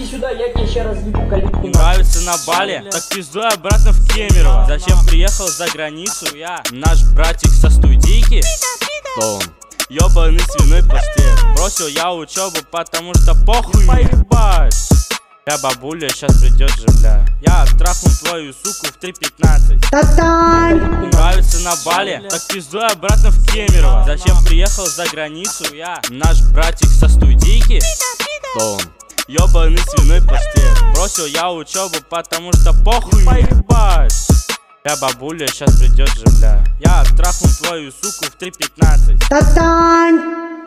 сюда, я тебе сейчас разъебу калитку. Нравится на Бали, так пиздуй обратно в Кемерово. Зачем приехал за границу я? Наш братик со студийки? Кто он? Ёбаный свиной паштет. Бросил я учебу, потому что похуй поебать. Я бабуля, сейчас придет же, бля. Я трахну твою суку в 3:15. Нравится на Бали, так пиздуй обратно в Кемерово. Зачем приехал за границу я? Наш братик со студийки? Кто он? Ёбаный свиной паштет. Бросил я учебу, потому что похуй поебать. Я бабуля, сейчас придет же, бля. Я трахну твою суку в 3:15.